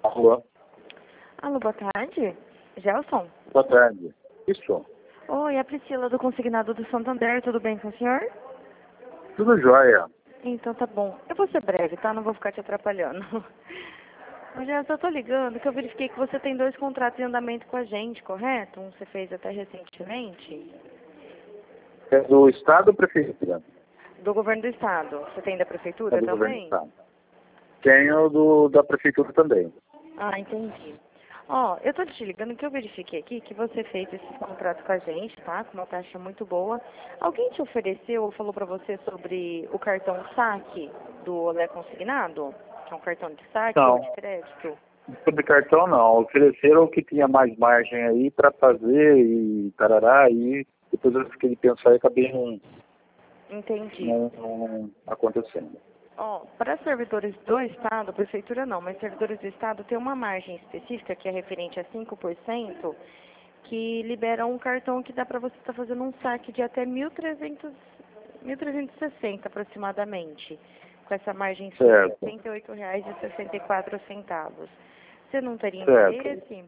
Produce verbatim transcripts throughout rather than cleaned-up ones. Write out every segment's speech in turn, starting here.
Alô? Alô, boa tarde. Gelson? Boa tarde. Isso. Oi, é a Priscila do Consignado do Santander, tudo bem com o senhor? Tudo jóia. Então tá bom. Eu vou ser breve, tá? Não vou ficar te atrapalhando. Ô, Gelson, eu tô ligando que eu verifiquei que você tem dois contratos em andamento com a gente, correto? Um você fez até recentemente. É do Estado ou Prefeitura? Do governo do estado. Você tem da É prefeitura do Governo do também? Estado. Tenho do, da Prefeitura também. Ah, entendi. Ó, eu tô te ligando que eu verifiquei aqui que você fez esse contrato com a gente, tá? Com uma taxa muito boa. Alguém te ofereceu ou falou pra você sobre o cartão saque do Olé Consignado? Que é um cartão de saque ou Não. de crédito? Sobre cartão, não. Ofereceram o que tinha mais margem aí para fazer e tarará, e depois eu fiquei de pensar e acabei não, Entendi. não, não acontecendo. Ó, para servidores do Estado, prefeitura não, mas servidores do Estado tem uma margem específica que é referente a cinco por cento que libera um cartão que dá para você estar fazendo um saque de até mil trezentos, mil trezentos e sessenta aproximadamente, com essa margem de Certo. sessenta e oito reais e sessenta e quatro centavos. Você não teria Certo. interesse?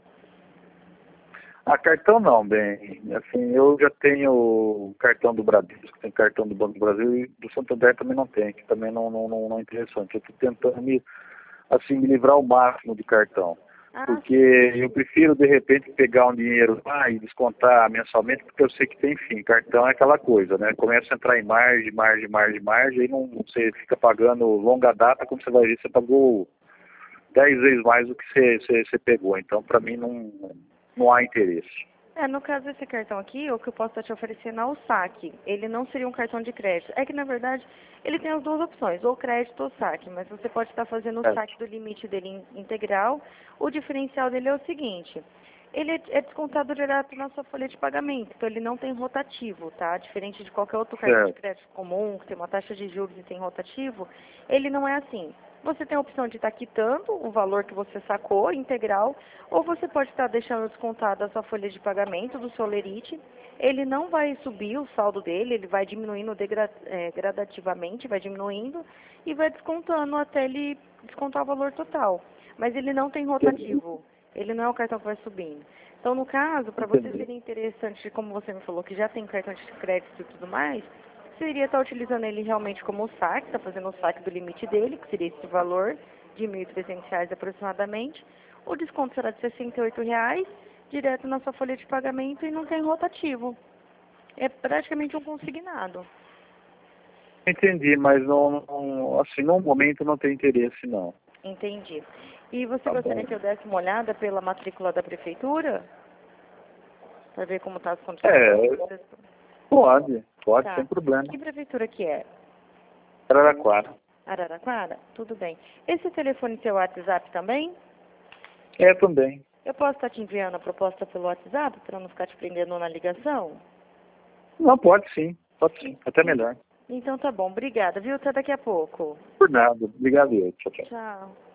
Ah, cartão não, bem. Assim, eu já tenho o cartão do Bradesco, tem cartão do Banco do Brasil e do Santander também não tem, que também não, não, não, não é interessante. Eu estou tentando me, assim, me livrar ao máximo de cartão. Ah, Porque eu prefiro, de repente, pegar um dinheiro lá e descontar mensalmente, porque eu sei que tem fim. Cartão é aquela coisa, né? Começa a entrar em margem, margem, margem, margem, aí não, você fica pagando longa data, quando você vai ver, você pagou dez vezes mais do que você, você, você pegou. Então, para mim, não, não há interesse. é, no caso desse cartão aqui, o que eu posso estar te oferecendo é o saque. Ele não seria um cartão de crédito. É que, na verdade, ele tem as duas opções, ou crédito ou saque. Mas você pode estar fazendo o É, saque do limite dele in- integral. O diferencial dele é o seguinte, ele é é descontado direto na sua folha de pagamento. Então, ele não tem rotativo, tá? Diferente de qualquer outro cartão de certo. crédito comum, que tem uma taxa de juros e tem rotativo, ele não é assim. Você tem a opção de estar quitando o valor que você sacou, integral, ou você pode estar deixando descontado a sua folha de pagamento do seu lerite. Ele não vai subir o saldo dele, ele vai diminuindo degra- eh, gradativamente, vai diminuindo e vai descontando até ele descontar o valor total. Mas ele não tem rotativo, ele não é o cartão que vai subindo. Então, no caso, para você Entendi. seria interessante, como você me falou, que já tem cartão de crédito e tudo mais, seria estar utilizando ele realmente como saque, está fazendo o saque do limite dele, que seria esse valor de mil e trezentos reais aproximadamente. O desconto será de sessenta e oito reais, direto na sua folha de pagamento e não tem rotativo. É praticamente um consignado. Entendi, mas não, não, assim, no momento não tem interesse, não. Entendi. E você Tá gostaria bom. que eu desse uma olhada pela matrícula da prefeitura? Para ver como está as condições É, de vocês? pode, pode, sem Tá. problema. Que prefeitura que é? Araraquara. Araraquara? Tudo bem. Esse telefone seu WhatsApp também? É, também. Eu posso estar te enviando a proposta pelo WhatsApp para não ficar te prendendo na ligação? Não, pode sim, pode sim, até melhor. Então tá bom, obrigada, viu? Até daqui a pouco. Por nada, obrigado eu, tchau, tchau. Tchau.